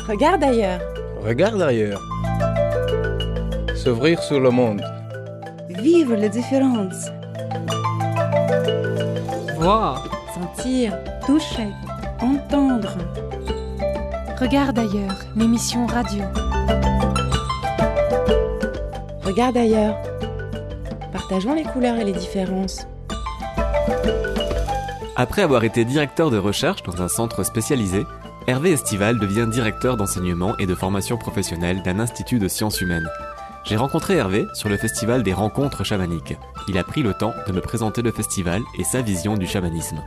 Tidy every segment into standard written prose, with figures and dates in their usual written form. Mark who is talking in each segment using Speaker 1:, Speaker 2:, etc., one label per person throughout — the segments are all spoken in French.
Speaker 1: Regarde ailleurs.
Speaker 2: Regarde ailleurs. S'ouvrir sur le monde.
Speaker 1: Vivre les différences.
Speaker 3: Voir.
Speaker 1: Sentir, toucher, entendre.
Speaker 4: Regarde ailleurs, l'émission radio.
Speaker 1: Regarde ailleurs. Partageons les couleurs et les différences.
Speaker 5: Après avoir été directeur de recherche dans un centre spécialisé, Hervé Estival devient directeur d'enseignement et de formation professionnelle d'un institut de sciences humaines. J'ai rencontré Hervé sur le festival des rencontres chamaniques. Il a pris le temps de me présenter le festival et sa vision du chamanisme.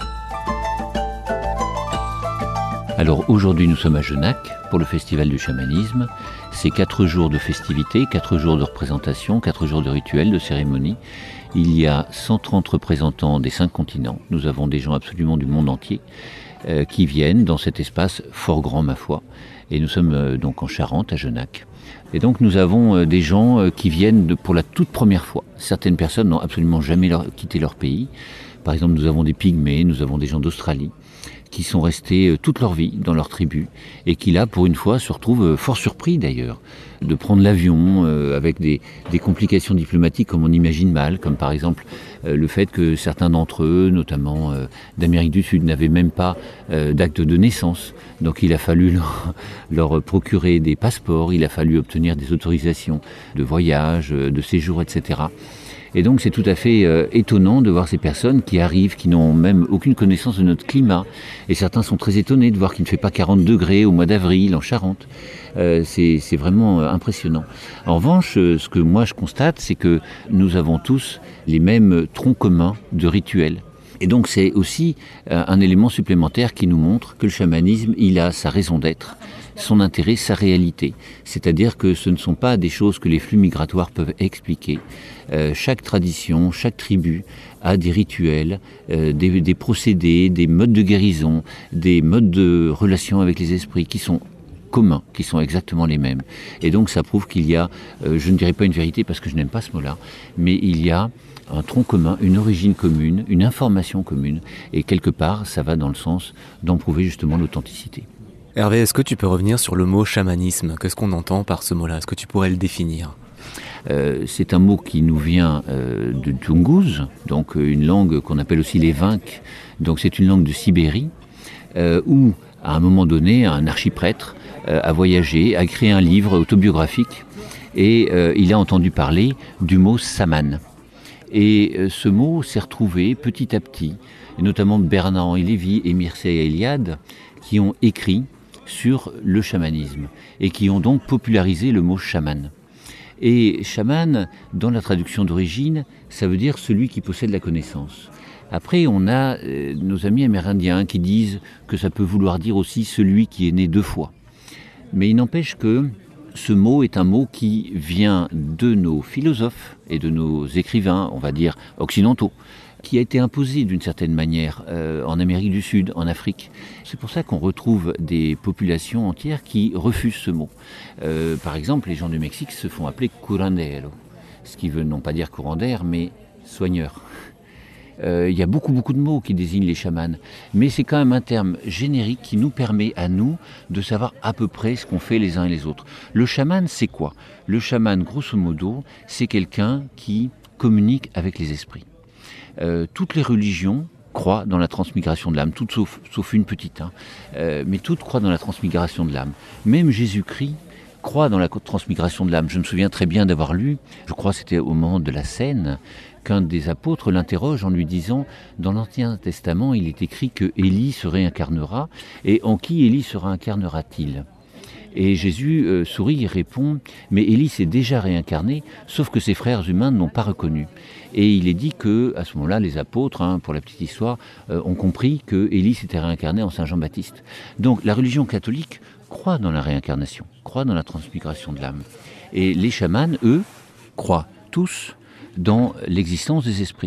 Speaker 6: Alors aujourd'hui nous sommes à Genac pour le festival du chamanisme. C'est 4 jours de festivités, 4 jours de représentation, 4 jours de rituels, de cérémonies. Il y a 130 représentants des 5 continents. Nous avons des gens absolument du monde entier qui viennent dans cet espace fort grand ma foi. Et nous sommes donc en Charente, à Genac. Et donc nous avons des gens qui viennent pour la toute première fois. Certaines personnes n'ont absolument jamais quitté leur pays. Par exemple, nous avons des Pygmées, nous avons des gens d'Australie qui sont restés toute leur vie dans leur tribu et qui là, pour une fois, se retrouvent fort surpris d'ailleurs de prendre l'avion avec des complications diplomatiques comme on imagine mal, comme par exemple le fait que certains d'entre eux, notamment d'Amérique du Sud, n'avaient même pas d'acte de naissance. Donc il a fallu leur procurer des passeports, il a fallu obtenir des autorisations de voyage, de séjour, etc. Et donc c'est tout à fait étonnant de voir ces personnes qui arrivent, qui n'ont même aucune connaissance de notre climat. Et certains sont très étonnés de voir qu'il ne fait pas 40 degrés au mois d'avril en Charente. C'est vraiment impressionnant. En revanche, ce que moi je constate, c'est que nous avons tous les mêmes troncs communs de rituels. Et donc c'est aussi un élément supplémentaire qui nous montre que le chamanisme, il a sa raison d'être, son intérêt, sa réalité. C'est-à-dire que ce ne sont pas des choses que les flux migratoires peuvent expliquer. Chaque tradition, chaque tribu a des rituels, des procédés, des modes de guérison, des modes de relation avec les esprits qui sont communs, qui sont exactement les mêmes. Et donc ça prouve qu'il y a, je ne dirais pas une vérité parce que je n'aime pas ce mot-là, mais il y a un tronc commun, une origine commune, une information commune. Et quelque part, ça va dans le sens d'en prouver justement l'authenticité.
Speaker 5: Hervé, est-ce que tu peux revenir sur le mot chamanisme ? Qu'est-ce qu'on entend par ce mot-là ? Est-ce que tu pourrais le définir ?
Speaker 6: C'est un mot qui nous vient de Tungus, donc une langue qu'on appelle aussi les Vincs. Donc c'est une langue de Sibérie, où à un moment donné, un archiprêtre a voyagé, a créé un livre autobiographique, et il a entendu parler du mot saman. Et ce mot s'est retrouvé petit à petit, et notamment Bernard-Henri Lévy et Mircea Eliade, qui ont écrit sur le chamanisme, et qui ont donc popularisé le mot chaman. Et chaman, dans la traduction d'origine, ça veut dire celui qui possède la connaissance. Après, on a nos amis amérindiens qui disent que ça peut vouloir dire aussi celui qui est né 2 fois. Mais il n'empêche que ce mot est un mot qui vient de nos philosophes et de nos écrivains, on va dire occidentaux, qui a été imposé d'une certaine manière en Amérique du Sud, en Afrique. C'est pour ça qu'on retrouve des populations entières qui refusent ce mot. Par exemple, les gens du Mexique se font appeler curandero, ce qui veut non pas dire courant d'air, mais soigneur. Il y a beaucoup de mots qui désignent les chamans, mais c'est quand même un terme générique qui nous permet à nous de savoir à peu près ce qu'on fait les uns et les autres. Le chaman, c'est quoi ? Le chaman, grosso modo, c'est quelqu'un qui communique avec les esprits. Toutes les religions croient dans la transmigration de l'âme, toutes sauf une petite, mais toutes croient dans la transmigration de l'âme. Même Jésus-Christ croit dans la transmigration de l'âme. Je me souviens très bien d'avoir lu, je crois que c'était au moment de la scène, qu'un des apôtres l'interroge en lui disant « Dans l'Ancien Testament, il est écrit que Élie se réincarnera, et en qui Élie se réincarnera-t-il » Et Jésus sourit et répond « Mais Élie s'est déjà réincarné, sauf que ses frères humains ne l'ont pas reconnu. » Et il est dit que à ce moment-là, les apôtres, pour la petite histoire, ont compris que Élie s'était réincarné en Saint Jean-Baptiste. Donc la religion catholique croit dans la réincarnation, croit dans la transmigration de l'âme. Et les chamans, eux, croient tous dans l'existence des esprits.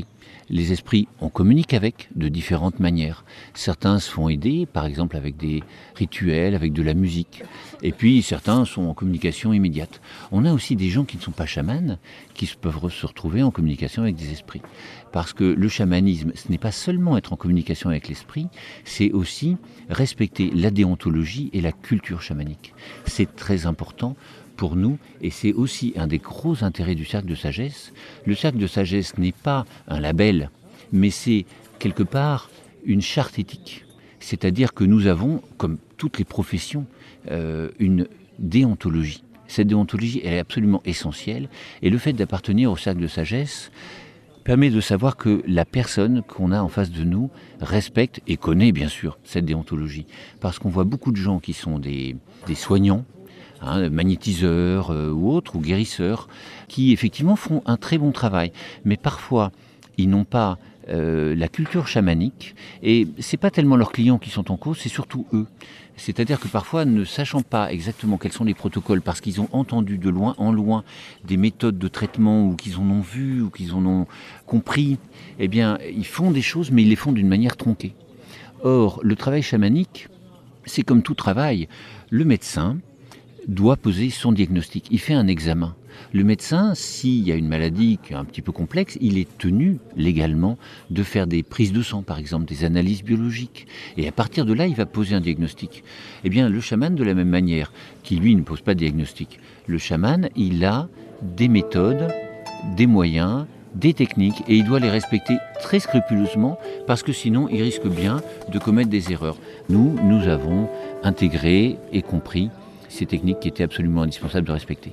Speaker 6: Les esprits, on communique avec de différentes manières. Certains se font aider, par exemple avec des rituels, avec de la musique. Et puis certains sont en communication immédiate. On a aussi des gens qui ne sont pas chamans, qui peuvent se retrouver en communication avec des esprits. Parce que le chamanisme, ce n'est pas seulement être en communication avec l'esprit, c'est aussi respecter la déontologie et la culture chamanique. C'est très important pour nous, et c'est aussi un des gros intérêts du cercle de sagesse. Le cercle de sagesse n'est pas un label, mais c'est quelque part une charte éthique. C'est-à-dire que nous avons, comme toutes les professions, une déontologie. Cette déontologie, elle est absolument essentielle, et le fait d'appartenir au cercle de sagesse permet de savoir que la personne qu'on a en face de nous respecte et connaît bien sûr cette déontologie. Parce qu'on voit beaucoup de gens qui sont des soignants, magnétiseurs ou autres, ou guérisseurs, qui effectivement font un très bon travail. Mais parfois, ils n'ont pas la culture chamanique, et c'est pas tellement leurs clients qui sont en cause, c'est surtout eux. C'est-à-dire que parfois, ne sachant pas exactement quels sont les protocoles, parce qu'ils ont entendu de loin en loin des méthodes de traitement, ou qu'ils en ont vu, ou qu'ils en ont compris, eh bien, ils font des choses, mais ils les font d'une manière tronquée. Or, le travail chamanique, c'est comme tout travail. Le médecin doit poser son diagnostic. Il fait un examen. Le médecin, s'il y a une maladie qui est un petit peu complexe, il est tenu légalement de faire des prises de sang, par exemple, des analyses biologiques. Et à partir de là, il va poser un diagnostic. Eh bien, le chaman, de la même manière, qui lui ne pose pas de diagnostic, le chaman, il a des méthodes, des moyens, des techniques, et il doit les respecter très scrupuleusement, parce que sinon, il risque bien de commettre des erreurs. Nous avons intégré et compris ces techniques qui étaient absolument indispensables de respecter.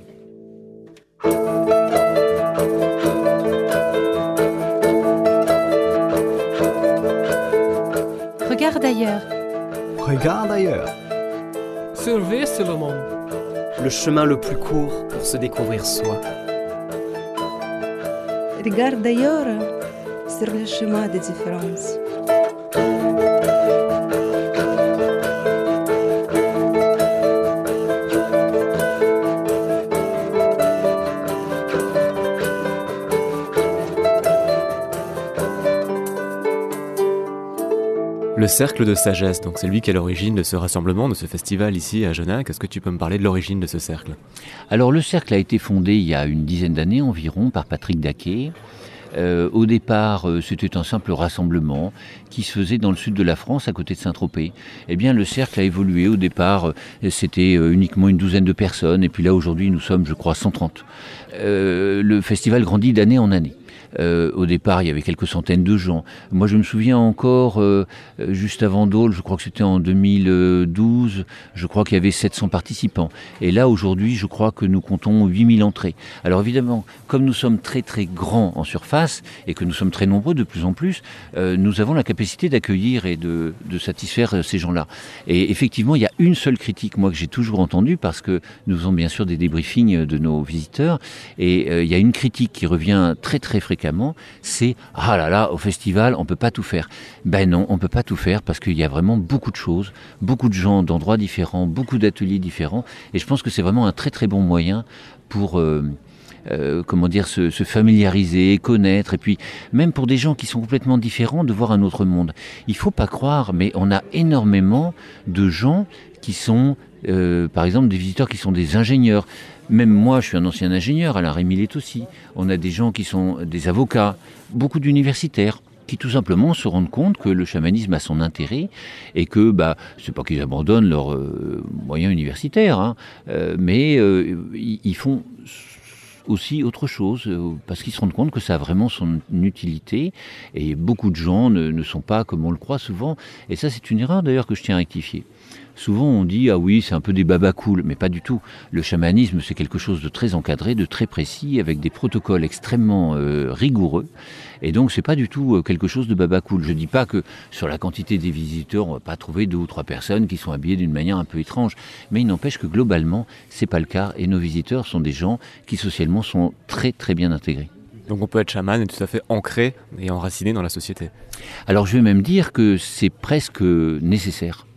Speaker 4: Regarde ailleurs.
Speaker 3: Regarde ailleurs.
Speaker 7: Surveille le monde.
Speaker 8: Le chemin le plus court pour se découvrir soi.
Speaker 9: Regarde ailleurs sur le chemin des différences.
Speaker 5: Le cercle de sagesse, donc c'est lui qui est à l'origine de ce rassemblement, de ce festival ici à Genac. Est-ce que tu peux me parler de l'origine de ce cercle ?
Speaker 6: Alors le cercle a été fondé il y a une dizaine d'années environ par Patrick Daquet. Au départ, c'était un simple rassemblement qui se faisait dans le sud de la France, à côté de Saint-Tropez. Eh bien, le cercle a évolué. Au départ, c'était uniquement une douzaine de personnes. Et puis là, aujourd'hui, nous sommes, je crois, 130. Le festival grandit d'année en année. Au départ, il y avait quelques centaines de gens. Moi, je me souviens encore, juste avant Dole, je crois que c'était en 2012, je crois qu'il y avait 700 participants. Et là, aujourd'hui, je crois que nous comptons 8000 entrées. Alors évidemment, comme nous sommes très très grands en surface et que nous sommes très nombreux de plus en plus, nous avons la capacité d'accueillir et de satisfaire ces gens-là. Et effectivement, il y a une seule critique, moi, que j'ai toujours entendue, parce que nous faisons bien sûr des débriefings de nos visiteurs, et il y a une critique qui revient très très fréquemment, c'est « Ah là là, au festival, on peut pas tout faire ». Ben non, on peut pas tout faire, parce qu'il y a vraiment beaucoup de choses, beaucoup de gens d'endroits différents, beaucoup d'ateliers différents, et je pense que c'est vraiment un très très bon moyen pour se familiariser, connaître, et puis même pour des gens qui sont complètement différents, de voir un autre monde. Il faut pas croire, mais on a énormément de gens qui sont, par exemple, des visiteurs qui sont des ingénieurs. Même moi, je suis un ancien ingénieur, Alain Rémy l'est aussi. On a des gens qui sont des avocats, beaucoup d'universitaires, qui tout simplement se rendent compte que le chamanisme a son intérêt, et que, c'est pas qu'ils abandonnent leurs moyens universitaires, mais ils font aussi autre chose, parce qu'ils se rendent compte que ça a vraiment son utilité, et beaucoup de gens ne sont pas comme on le croit souvent, et ça c'est une erreur d'ailleurs que je tiens à rectifier. Souvent on dit « Ah oui, c'est un peu des babacools », mais pas du tout. Le chamanisme, c'est quelque chose de très encadré, de très précis, avec des protocoles extrêmement rigoureux. Et donc, c'est pas du tout quelque chose de babacool. Je dis pas que sur la quantité des visiteurs, on va pas trouver 2 ou 3 personnes qui sont habillées d'une manière un peu étrange. Mais il n'empêche que globalement, c'est pas le cas. Et nos visiteurs sont des gens qui socialement sont très très bien intégrés.
Speaker 5: Donc on peut être chaman et tout à fait ancré et enraciné dans la société.
Speaker 6: Alors je vais même dire que c'est presque nécessaire.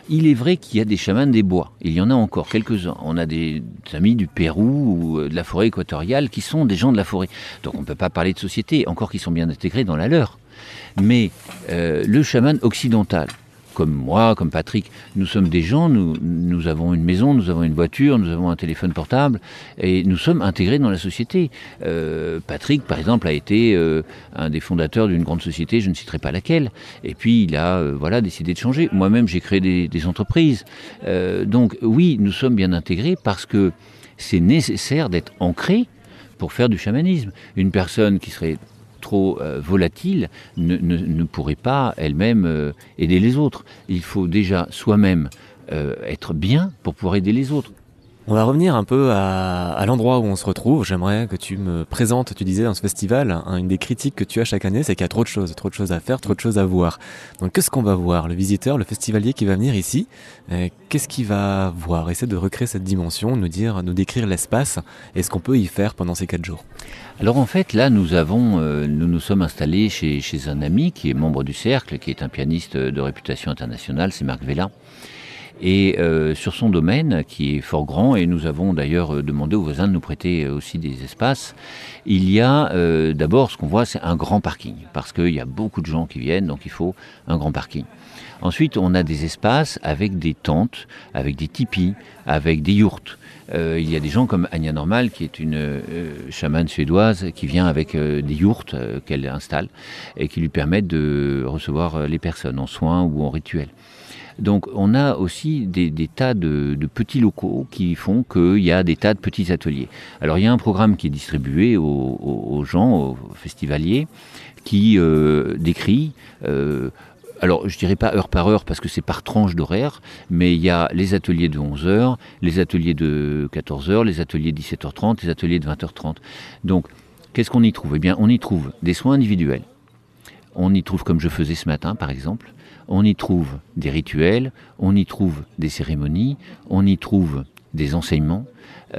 Speaker 6: Il est vrai qu'il y a des chamans des bois, il y en a encore quelques-uns. On a des amis du Pérou ou de la forêt équatoriale qui sont des gens de la forêt. Donc on ne peut pas parler de société, encore qu'ils sont bien intégrés dans la leur. Mais le chaman occidental, comme moi, comme Patrick, nous sommes des gens, nous avons une maison, nous avons une voiture, nous avons un téléphone portable, et nous sommes intégrés dans la société. Patrick, par exemple, a été un des fondateurs d'une grande société, je ne citerai pas laquelle, et puis il a décidé de changer. Moi-même, j'ai créé des entreprises. Donc oui, nous sommes bien intégrés parce que c'est nécessaire d'être ancré pour faire du chamanisme. Une personne qui serait trop volatile ne pourrait pas elle-même aider les autres. Il faut déjà soi-même être bien pour pouvoir aider les autres.
Speaker 5: On va revenir un peu à l'endroit où on se retrouve. J'aimerais que tu me présentes, tu disais dans ce festival, une des critiques que tu as chaque année, c'est qu'il y a trop de choses à faire, trop de choses à voir. Donc qu'est-ce qu'on va voir? Le visiteur, le festivalier qui va venir ici, qu'est-ce qu'il va voir? Essayer de recréer cette dimension, nous décrire l'espace et ce qu'on peut y faire pendant ces 4 jours.
Speaker 6: Alors en fait, là, nous nous sommes installés chez un ami qui est membre du Cercle, qui est un pianiste de réputation internationale, c'est Marc Vella. Et sur son domaine, qui est fort grand, et nous avons d'ailleurs demandé aux voisins de nous prêter aussi des espaces, il y a d'abord, ce qu'on voit, c'est un grand parking, parce qu'il y a beaucoup de gens qui viennent, donc il faut un grand parking. Ensuite, on a des espaces avec des tentes, avec des tipis, avec des yourtes. Il y a des gens comme Anya Normal, qui est une chamane suédoise, qui vient avec des yourtes qu'elle installe, et qui lui permettent de recevoir les personnes en soins ou en rituel. Donc on a aussi des tas de petits locaux qui font qu'il y a des tas de petits ateliers. Alors il y a un programme qui est distribué aux gens, aux festivaliers, qui décrit... alors, je dirais pas heure par heure parce que c'est par tranche d'horaire, mais il y a les ateliers de 11h, les ateliers de 14h, les ateliers de 17h30, les ateliers de 20h30. Donc, qu'est-ce qu'on y trouve? Eh bien, on y trouve des soins individuels. On y trouve, comme je faisais ce matin, par exemple, on y trouve des rituels, on y trouve des cérémonies, on y trouve des enseignements,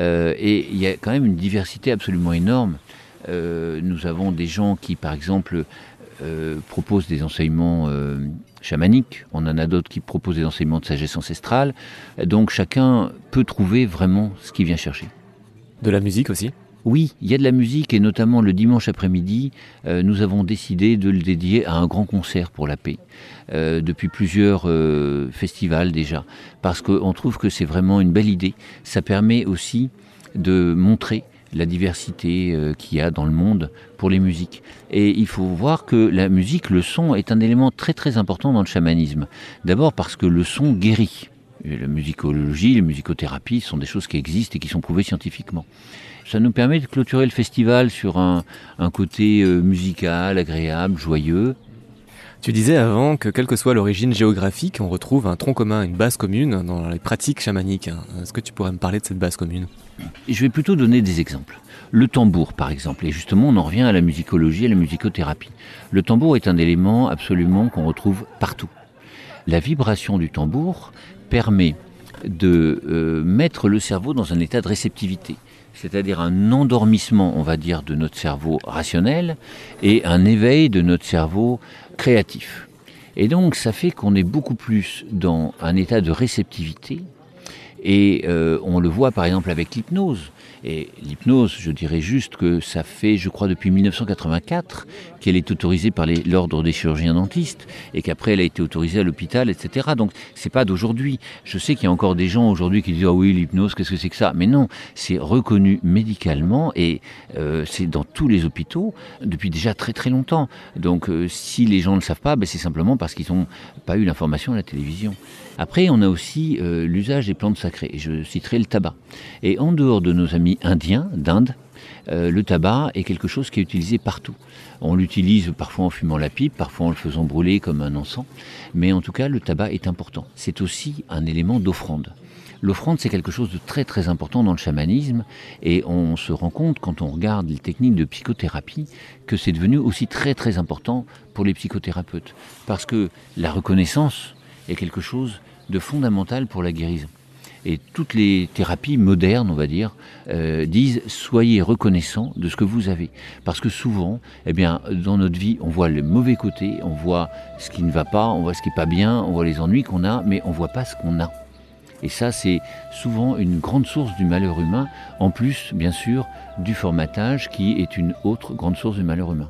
Speaker 6: et il y a quand même une diversité absolument énorme. Nous avons des gens qui, par exemple, proposent des enseignements chamaniques, on en a d'autres qui proposent des enseignements de sagesse ancestrale, donc chacun peut trouver vraiment ce qu'il vient chercher.
Speaker 5: De la musique aussi?
Speaker 6: Oui, il y a de la musique, et notamment le dimanche après-midi, nous avons décidé de le dédier à un grand concert pour la paix, depuis plusieurs festivals déjà, parce qu'on trouve que c'est vraiment une belle idée. Ça permet aussi de montrer la diversité qu'il y a dans le monde pour les musiques. Et il faut voir que la musique, le son, est un élément très très important dans le chamanisme. D'abord parce que le son guérit. La musicologie, les musicothérapies sont des choses qui existent et qui sont prouvées scientifiquement. Ça nous permet de clôturer le festival sur un côté musical, agréable, joyeux.
Speaker 5: Tu disais avant que quelle que soit l'origine géographique, on retrouve un tronc commun, une base commune dans les pratiques chamaniques. Est-ce que tu pourrais me parler de cette base commune?
Speaker 6: Je vais plutôt donner des exemples. Le tambour, par exemple, et justement on en revient à la musicologie, à la musicothérapie. Le tambour est un élément absolument qu'on retrouve partout. La vibration du tambour permet de mettre le cerveau dans un état de réceptivité, c'est-à-dire un endormissement, on va dire, de notre cerveau rationnel et un éveil de notre cerveau créatif. Et donc ça fait qu'on est beaucoup plus dans un état de réceptivité, et on le voit par exemple avec l'hypnose. Et l'hypnose, je dirais juste que ça fait, je crois, depuis 1984 qu'elle est autorisée par l'ordre des chirurgiens dentistes, et qu'après elle a été autorisée à l'hôpital, etc. Donc c'est pas d'aujourd'hui. Je sais qu'il y a encore des gens aujourd'hui qui disent « Ah oui, l'hypnose, qu'est-ce que c'est que ça ?» Mais non, c'est reconnu médicalement, et c'est dans tous les hôpitaux depuis déjà très très longtemps. Donc si les gens ne le savent pas, c'est simplement parce qu'ils n'ont pas eu l'information à la télévision. Après, on a aussi l'usage des plantes sacrées. Je citerai le tabac. Et en dehors de nos amis indiens, d'Inde, le tabac est quelque chose qui est utilisé partout. On l'utilise parfois en fumant la pipe, parfois en le faisant brûler comme un encens. Mais en tout cas, le tabac est important. C'est aussi un élément d'offrande. L'offrande, c'est quelque chose de très très important dans le chamanisme, et on se rend compte quand on regarde les techniques de psychothérapie que c'est devenu aussi très très important pour les psychothérapeutes. Parce que la reconnaissance est quelque chose de fondamental pour la guérison. Et toutes les thérapies modernes, on va dire, disent soyez reconnaissants de ce que vous avez. Parce que souvent, dans notre vie, on voit les mauvais côtés, on voit ce qui ne va pas, on voit ce qui n'est pas bien, on voit les ennuis qu'on a, mais on ne voit pas ce qu'on a. Et ça, c'est souvent une grande source du malheur humain, en plus, bien sûr, du formatage qui est une autre grande source du malheur humain.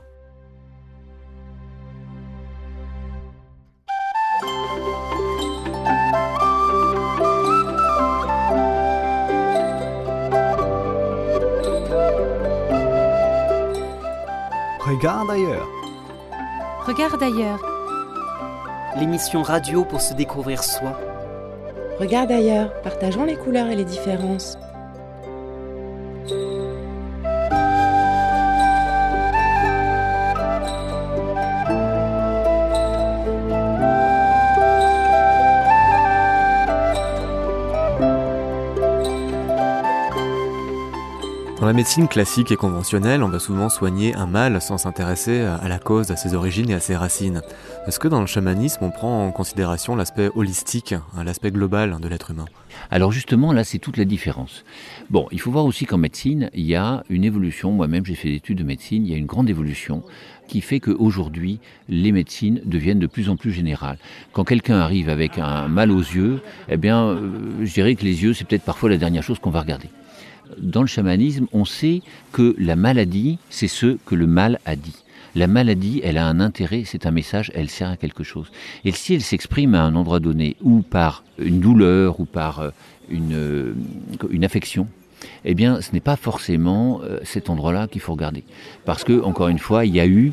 Speaker 3: Regarde ailleurs.
Speaker 4: Regarde ailleurs.
Speaker 8: L'émission radio pour se découvrir soi.
Speaker 1: Regarde ailleurs, partageons les couleurs et les différences.
Speaker 5: Dans la médecine classique et conventionnelle, on va souvent soigner un mal sans s'intéresser à la cause, à ses origines et à ses racines. Est-ce que dans le chamanisme, on prend en considération l'aspect holistique, l'aspect global de l'être humain ?
Speaker 6: Alors justement, là, c'est toute la différence. Bon, il faut voir aussi qu'en médecine, il y a une évolution. Moi-même, j'ai fait des études de médecine. Il y a une grande évolution qui fait qu'aujourd'hui, les médecines deviennent de plus en plus générales. Quand quelqu'un arrive avec un mal aux yeux, je dirais que les yeux, c'est peut-être parfois la dernière chose qu'on va regarder. Dans le chamanisme, on sait que la maladie, c'est ce que le mal a dit. La maladie, elle a un intérêt, c'est un message, elle sert à quelque chose. Et si elle s'exprime à un endroit donné, ou par une douleur, ou par une affection, ce n'est pas forcément cet endroit-là qu'il faut regarder. Parce que, encore une fois, il y a eu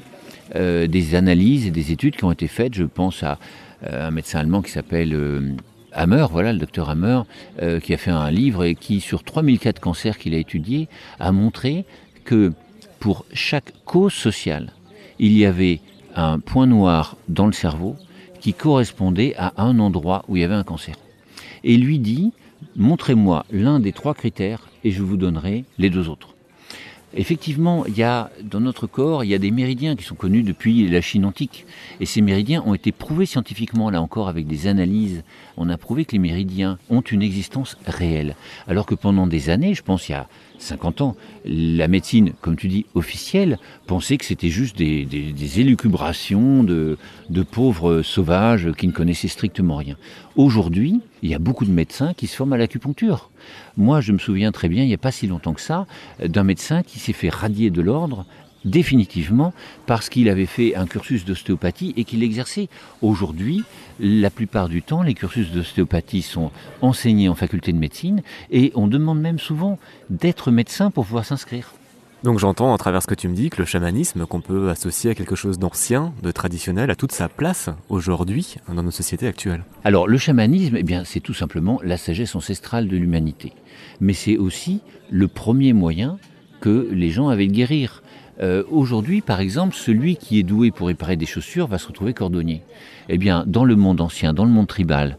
Speaker 6: des analyses et des études qui ont été faites. Je pense à un médecin allemand qui s'appelle Hammer, le docteur Hammer, qui a fait un livre et qui, sur 3004 cancers qu'il a étudiés, a montré que pour chaque cause sociale, il y avait un point noir dans le cerveau qui correspondait à un endroit où il y avait un cancer. Et il lui dit, montrez-moi l'un des 3 critères et je vous donnerai les 2 autres. Effectivement, dans notre corps, il y a des méridiens qui sont connus depuis la Chine antique. Et ces méridiens ont été prouvés scientifiquement, là encore, avec des analyses. On a prouvé que les méridiens ont une existence réelle. Alors que pendant des années, je pense il y a 50 ans, la médecine, comme tu dis, officielle, pensait que c'était juste des élucubrations de pauvres sauvages qui ne connaissaient strictement rien. Aujourd'hui, il y a beaucoup de médecins qui se forment à l'acupuncture. Moi, je me souviens très bien, il n'y a pas si longtemps que ça, d'un médecin qui s'est fait radier de l'ordre définitivement parce qu'il avait fait un cursus d'ostéopathie et qu'il exerçait. Aujourd'hui, la plupart du temps, les cursus d'ostéopathie sont enseignés en faculté de médecine et on demande même souvent d'être médecin pour pouvoir s'inscrire.
Speaker 5: Donc j'entends à travers ce que tu me dis que le chamanisme, qu'on peut associer à quelque chose d'ancien, de traditionnel, a toute sa place aujourd'hui dans nos sociétés actuelles.
Speaker 6: Alors le chamanisme, c'est tout simplement la sagesse ancestrale de l'humanité. Mais c'est aussi le premier moyen que les gens avaient de guérir. Aujourd'hui, par exemple, celui qui est doué pour réparer des chaussures va se retrouver cordonnier. Dans le monde ancien, dans le monde tribal,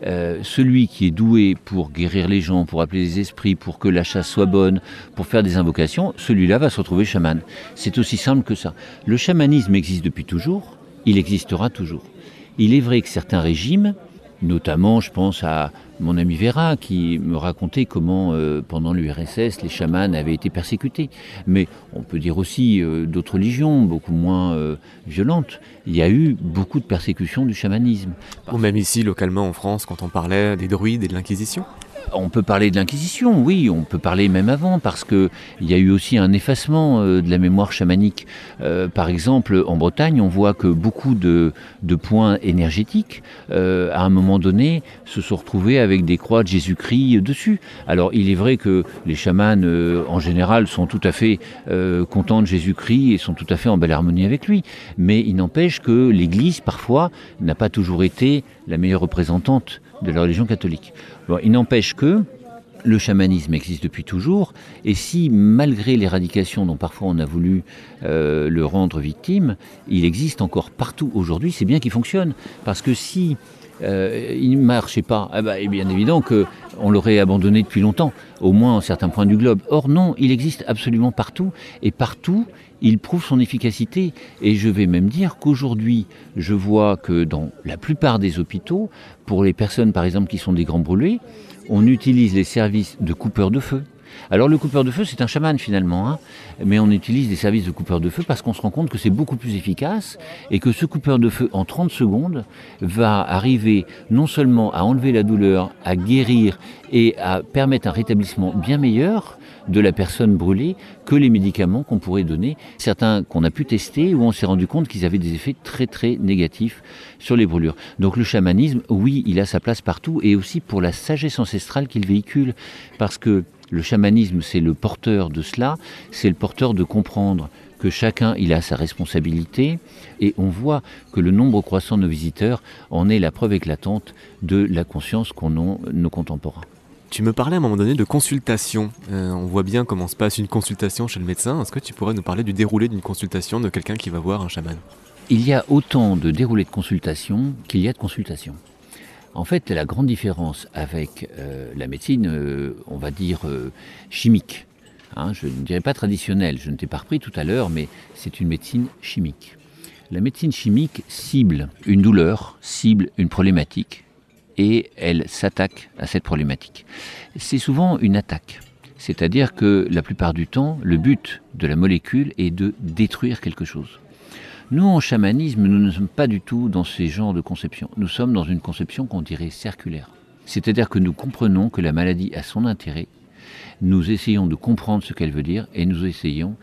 Speaker 6: celui qui est doué pour guérir les gens, pour appeler les esprits, pour que la chasse soit bonne, pour faire des invocations, celui-là va se retrouver chaman. C'est aussi simple que ça. Le chamanisme existe depuis toujours, il existera toujours. Il est vrai que certains régimes, notamment je pense à mon ami Vera qui me racontait comment pendant l'URSS les chamans avaient été persécutés. Mais on peut dire aussi d'autres religions beaucoup moins violentes. Il y a eu beaucoup de persécutions du chamanisme.
Speaker 5: Ou même ici localement en France quand on parlait des druides et de l'Inquisition.
Speaker 6: On peut parler de l'Inquisition, oui, on peut parler même avant, parce qu'il y a eu aussi un effacement de la mémoire chamanique. Par exemple, en Bretagne, on voit que beaucoup de points énergétiques, à un moment donné, se sont retrouvés avec des croix de Jésus-Christ dessus. Alors, il est vrai que les chamans, en général, sont tout à fait contents de Jésus-Christ et sont tout à fait en belle harmonie avec lui. Mais il n'empêche que l'Église, parfois, n'a pas toujours été la meilleure représentante de la religion catholique. Bon, il n'empêche que le chamanisme existe depuis toujours, et si, malgré l'éradication dont parfois on a voulu le rendre victime, il existe encore partout aujourd'hui, c'est bien qu'il fonctionne. Parce que si il ne marchait pas. Et bien évident qu'on l'aurait abandonné depuis longtemps, au moins à certains points du globe. Or non, il existe absolument partout, et partout, il prouve son efficacité. Et je vais même dire qu'aujourd'hui, je vois que dans la plupart des hôpitaux, pour les personnes par exemple qui sont des grands brûlés, on utilise les services de coupeurs de feu. Alors le coupeur de feu, c'est un chaman finalement, mais on utilise des services de coupeur de feu parce qu'on se rend compte que c'est beaucoup plus efficace et que ce coupeur de feu, en 30 secondes, va arriver non seulement à enlever la douleur, à guérir et à permettre un rétablissement bien meilleur de la personne brûlée que les médicaments qu'on pourrait donner. Certains qu'on a pu tester où on s'est rendu compte qu'ils avaient des effets très très négatifs sur les brûlures. Donc le chamanisme, oui, il a sa place partout et aussi pour la sagesse ancestrale qu'il véhicule parce que le chamanisme, c'est le porteur de cela, c'est le porteur de comprendre que chacun, il a sa responsabilité, et on voit que le nombre croissant de nos visiteurs en est la preuve éclatante de la conscience qu'en ont nos contemporains.
Speaker 5: Tu me parlais à un moment donné de consultation. On voit bien comment se passe une consultation chez le médecin. Est-ce que tu pourrais nous parler du déroulé d'une consultation de quelqu'un qui va voir un chaman ?
Speaker 6: Il y a autant de déroulés de consultation qu'il y a de consultations. En fait, la grande différence avec la médecine, on va dire chimique, je ne dirais pas traditionnelle, je ne t'ai pas repris tout à l'heure, mais c'est une médecine chimique. La médecine chimique cible une douleur, cible une problématique, et elle s'attaque à cette problématique. C'est souvent une attaque, c'est-à-dire que la plupart du temps, le but de la molécule est de détruire quelque chose. Nous, en chamanisme, nous ne sommes pas du tout dans ces genres de conception. Nous sommes dans une conception qu'on dirait circulaire. C'est-à-dire que nous comprenons que la maladie a son intérêt, nous essayons de comprendre ce qu'elle veut dire et nous essayons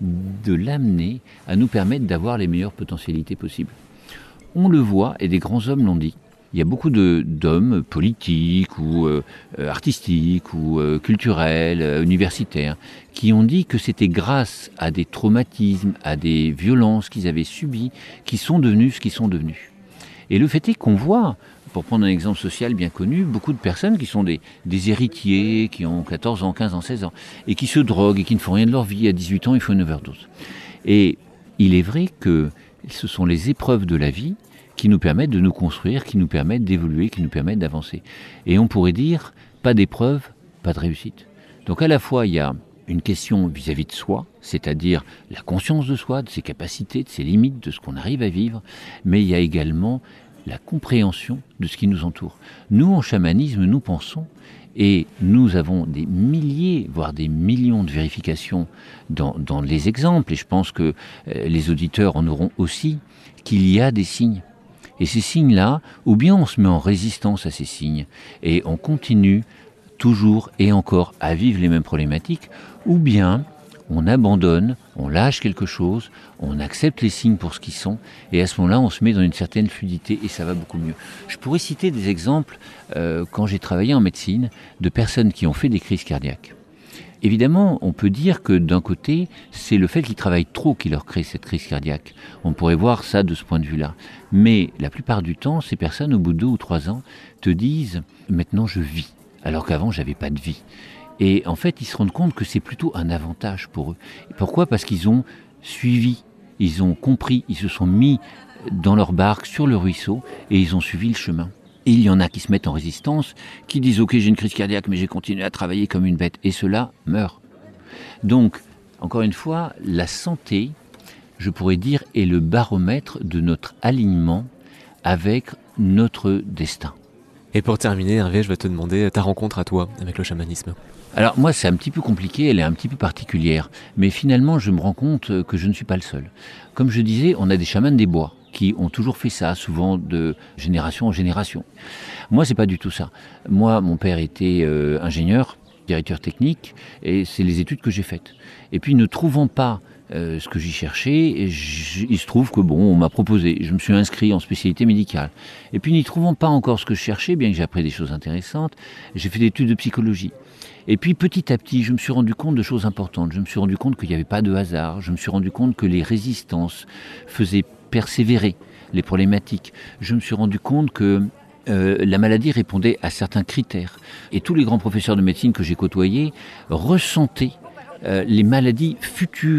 Speaker 6: de l'amener à nous permettre d'avoir les meilleures potentialités possibles. On le voit, et des grands hommes l'ont dit, il y a beaucoup d'hommes politiques ou artistiques ou culturels, universitaires, qui ont dit que c'était grâce à des traumatismes, à des violences qu'ils avaient subies, qu'ils sont devenus ce qu'ils sont devenus. Et le fait est qu'on voit, pour prendre un exemple social bien connu, beaucoup de personnes qui sont des héritiers, qui ont 14 ans, 15 ans, 16 ans, et qui se droguent et qui ne font rien de leur vie. À 18 ans, ils font une overdose. Et il est vrai que ce sont les épreuves de la vie qui nous permettent de nous construire, qui nous permettent d'évoluer, qui nous permettent d'avancer. Et on pourrait dire, pas d'épreuve, pas de réussite. Donc à la fois, il y a une question vis-à-vis de soi, c'est-à-dire la conscience de soi, de ses capacités, de ses limites, de ce qu'on arrive à vivre, mais il y a également la compréhension de ce qui nous entoure. Nous, en chamanisme, nous pensons, et nous avons des milliers, voire des millions de vérifications dans les exemples, et je pense que les auditeurs en auront aussi, qu'il y a des signes. Et ces signes-là, ou bien on se met en résistance à ces signes, et on continue toujours et encore à vivre les mêmes problématiques, ou bien on abandonne, on lâche quelque chose, on accepte les signes pour ce qu'ils sont, et à ce moment-là, on se met dans une certaine fluidité, et ça va beaucoup mieux. Je pourrais citer des exemples, quand j'ai travaillé en médecine, de personnes qui ont fait des crises cardiaques. Évidemment, on peut dire que d'un côté, c'est le fait qu'ils travaillent trop qui leur crée cette crise cardiaque. On pourrait voir ça de ce point de vue-là. Mais la plupart du temps, ces personnes, au bout de 2 ou 3 ans, te disent « maintenant je vis », alors qu'avant, j'avais pas de vie. Et en fait, ils se rendent compte que c'est plutôt un avantage pour eux. Pourquoi ? Parce qu'ils ont suivi, ils ont compris, ils se sont mis dans leur barque sur le ruisseau et ils ont suivi le chemin. Et il y en a qui se mettent en résistance, qui disent « ok, j'ai une crise cardiaque, mais j'ai continué à travailler comme une bête », et cela meurt. Donc, encore une fois, la santé, je pourrais dire, est le baromètre de notre alignement avec notre destin.
Speaker 5: Et pour terminer, Hervé, je vais te demander ta rencontre à toi avec le chamanisme.
Speaker 6: Alors moi, c'est un petit peu compliqué, elle est un petit peu particulière, mais finalement, je me rends compte que je ne suis pas le seul. Comme je disais, on a des chamans des bois qui ont toujours fait ça, souvent de génération en génération. Moi, c'est pas du tout ça. Moi, mon père était ingénieur, directeur technique, et c'est les études que j'ai faites. Et puis, ne trouvant pas ce que j'y cherchais, il se trouve que on m'a proposé. Je me suis inscrit en spécialité médicale. Et puis, n'y trouvant pas encore ce que je cherchais, bien que j'ai appris des choses intéressantes, j'ai fait des études de psychologie. Et puis petit à petit, je me suis rendu compte de choses importantes. Je me suis rendu compte qu'il n'y avait pas de hasard. Je me suis rendu compte que les résistances faisaient persévérer les problématiques. Je me suis rendu compte que la maladie répondait à certains critères. Et tous les grands professeurs de médecine que j'ai côtoyés ressentaient les maladies futures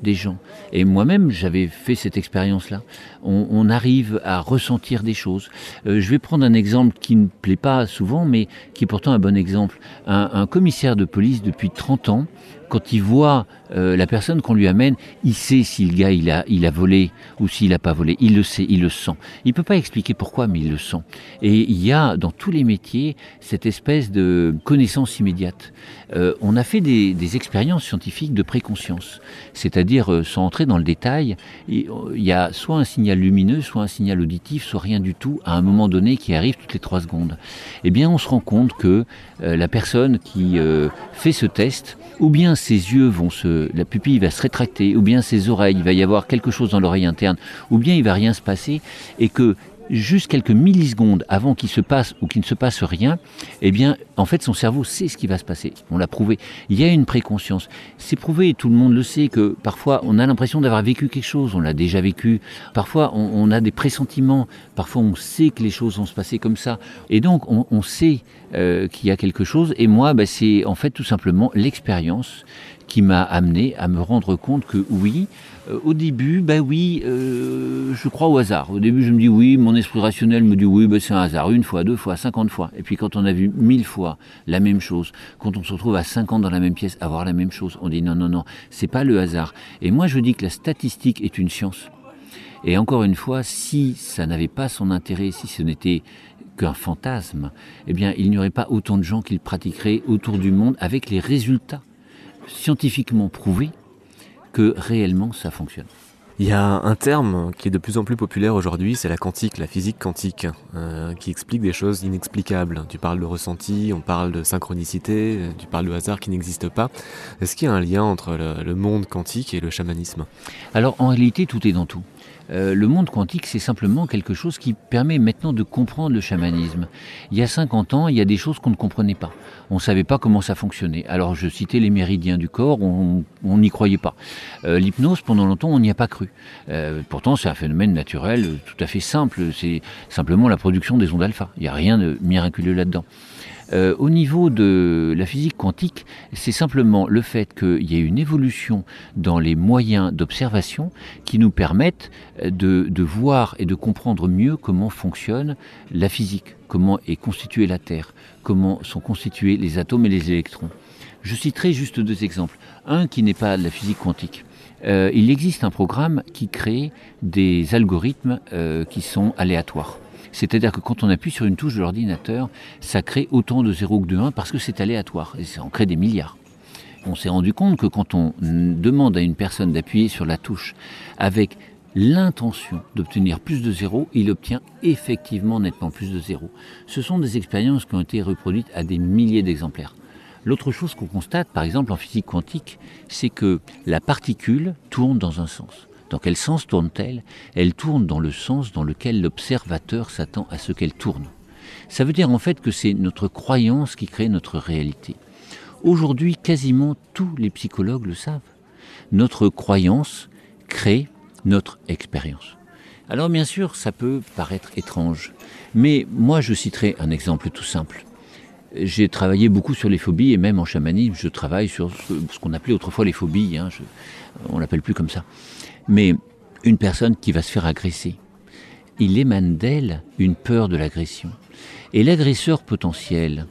Speaker 6: des gens. Et moi-même, j'avais fait cette expérience-là. On arrive à ressentir des choses. Je vais prendre un exemple qui ne plaît pas souvent, mais qui est pourtant un bon exemple. Un commissaire de police depuis 30 ans, quand il voit la personne qu'on lui amène, il sait si le gars il a volé ou s'il n'a pas volé. Il le sait, il le sent. Il ne peut pas expliquer pourquoi, mais il le sent. Et il y a dans tous les métiers cette espèce de connaissance immédiate. On a fait des expériences scientifiques de préconscience. C'est-à-dire, sans entrer dans le détail, il y a soit un signal lumineux, soit un signal auditif, soit rien du tout, à un moment donné qui arrive toutes les 3 secondes. Eh bien, on se rend compte que la personne qui fait ce test, ou bien ses yeux la pupille va se rétracter, ou bien ses oreilles, il va y avoir quelque chose dans l'oreille interne, ou bien il va rien se passer, et que juste quelques millisecondes avant qu'il se passe ou qu'il ne se passe rien, eh bien, en fait, son cerveau sait ce qui va se passer. On l'a prouvé. Il y a une préconscience. C'est prouvé, tout le monde le sait, que parfois, on a l'impression d'avoir vécu quelque chose. On l'a déjà vécu. Parfois, on a des pressentiments. Parfois, on sait que les choses vont se passer comme ça. Et donc, on sait qu'il y a quelque chose. Et moi, c'est en fait tout simplement l'expérience qui m'a amené à me rendre compte que oui, au début, je crois au hasard. Au début, je me dis oui, mon esprit rationnel me dit oui, c'est un hasard, 1 fois, 2 fois, 50 fois. Et puis quand on a vu 1000 fois la même chose, quand on se retrouve à 50 dans la même pièce, à voir la même chose, on dit non, c'est pas le hasard. Et moi, je dis que la statistique est une science. Et encore une fois, si ça n'avait pas son intérêt, si ce n'était qu'un fantasme, eh bien, il n'y aurait pas autant de gens qui le pratiqueraient autour du monde avec les résultats scientifiquement prouvés que réellement ça fonctionne.
Speaker 5: Il y a un terme qui est de plus en plus populaire aujourd'hui, c'est la quantique, la physique quantique, qui explique des choses inexplicables. Tu parles de ressenti, on parle de synchronicité, tu parles de hasard qui n'existe pas. Est-ce qu'il y a un lien entre le monde quantique et le chamanisme ?
Speaker 6: Alors en réalité, tout est dans tout. Le monde quantique, c'est simplement quelque chose qui permet maintenant de comprendre le chamanisme. Il y a 50 ans, il y a des choses qu'on ne comprenait pas. On ne savait pas comment ça fonctionnait. Alors je citais les méridiens du corps, on n'y croyait pas. L'hypnose, pendant longtemps, on n'y a pas cru. Pourtant, c'est un phénomène naturel tout à fait simple. C'est simplement la production des ondes alpha. Il n'y a rien de miraculeux là-dedans. Au niveau de la physique quantique, c'est simplement le fait qu'il y ait une évolution dans les moyens d'observation qui nous permettent de voir et de comprendre mieux comment fonctionne la physique, comment est constituée la Terre, comment sont constitués les atomes et les électrons. Je citerai juste 2 exemples. Un qui n'est pas de la physique quantique. Il existe un programme qui crée des algorithmes qui sont aléatoires. C'est-à-dire que quand on appuie sur une touche de l'ordinateur, ça crée autant de 0 que de 1 parce que c'est aléatoire et ça en crée des milliards. On s'est rendu compte que quand on demande à une personne d'appuyer sur la touche avec l'intention d'obtenir plus de 0, il obtient effectivement nettement plus de 0. Ce sont des expériences qui ont été reproduites à des milliers d'exemplaires. L'autre chose qu'on constate, par exemple en physique quantique, c'est que la particule tourne dans un sens. Dans quel sens tourne-t-elle ? Elle tourne dans le sens dans lequel l'observateur s'attend à ce qu'elle tourne. Ça veut dire en fait que c'est notre croyance qui crée notre réalité. Aujourd'hui, quasiment tous les psychologues le savent. Notre croyance crée notre expérience. Alors bien sûr, ça peut paraître étrange, mais moi je citerai un exemple tout simple. J'ai travaillé beaucoup sur les phobies et même en chamanisme, je travaille sur ce qu'on appelait autrefois les phobies, on l'appelle plus comme ça. Mais une personne qui va se faire agresser, il émane d'elle une peur de l'agression. Et l'agresseur potentiel,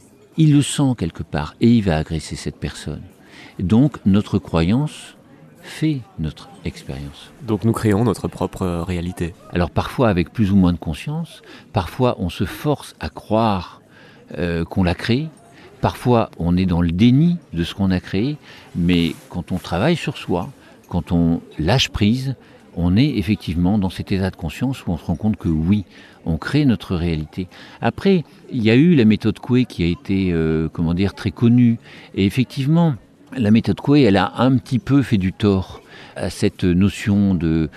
Speaker 6: il le sent quelque part et il va agresser cette personne. Donc notre croyance fait notre expérience.
Speaker 5: Donc nous créons notre propre réalité.
Speaker 6: Alors parfois avec plus ou moins de conscience, parfois on se force à croire qu'on l'a créé, parfois on est dans le déni de ce qu'on a créé, mais quand on travaille sur soi, quand on lâche prise, on est effectivement dans cet état de conscience où on se rend compte que oui, on crée notre réalité. Après, il y a eu la méthode Coué qui a été, très connue. Et effectivement, la méthode Coué, elle a un petit peu fait du tort à cette notion de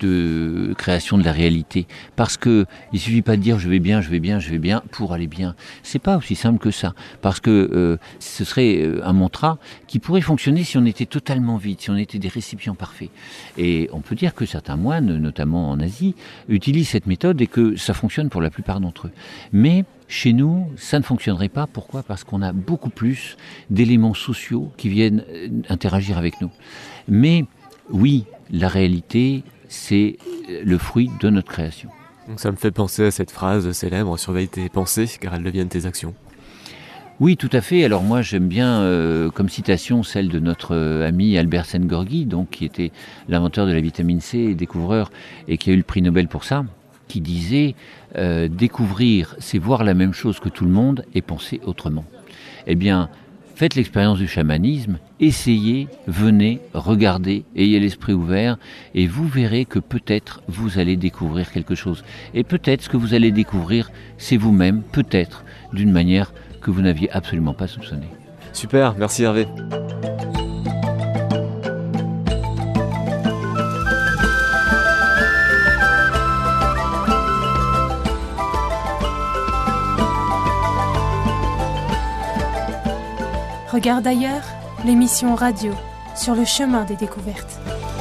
Speaker 6: création de la réalité. Parce que il suffit pas de dire je vais bien pour aller bien. C'est pas aussi simple que ça. Parce que ce serait un mantra qui pourrait fonctionner si on était totalement vide, si on était des récipients parfaits. Et on peut dire que certains moines, notamment en Asie, utilisent cette méthode et que ça fonctionne pour la plupart d'entre eux. Mais chez nous, ça ne fonctionnerait pas. Pourquoi ? Parce qu'on a beaucoup plus d'éléments sociaux qui viennent interagir avec nous. Mais oui, la réalité, c'est le fruit de notre création.
Speaker 5: Donc ça me fait penser à cette phrase célèbre « Surveille tes pensées, car elles deviennent tes actions ».
Speaker 6: Oui, tout à fait. Alors moi, j'aime bien comme citation celle de notre ami Albert Szent-Györgyi, donc qui était l'inventeur de la vitamine C et découvreur, et qui a eu le prix Nobel pour ça, qui disait découvrir, c'est voir la même chose que tout le monde et penser autrement. Eh bien, faites l'expérience du chamanisme, essayez, venez, regardez, ayez l'esprit ouvert, et vous verrez que peut-être vous allez découvrir quelque chose. Et peut-être ce que vous allez découvrir, c'est vous-même, peut-être, d'une manière que vous n'aviez absolument pas soupçonné.
Speaker 5: Super, merci Hervé.
Speaker 4: Regarde ailleurs, l'émission radio sur le chemin des découvertes.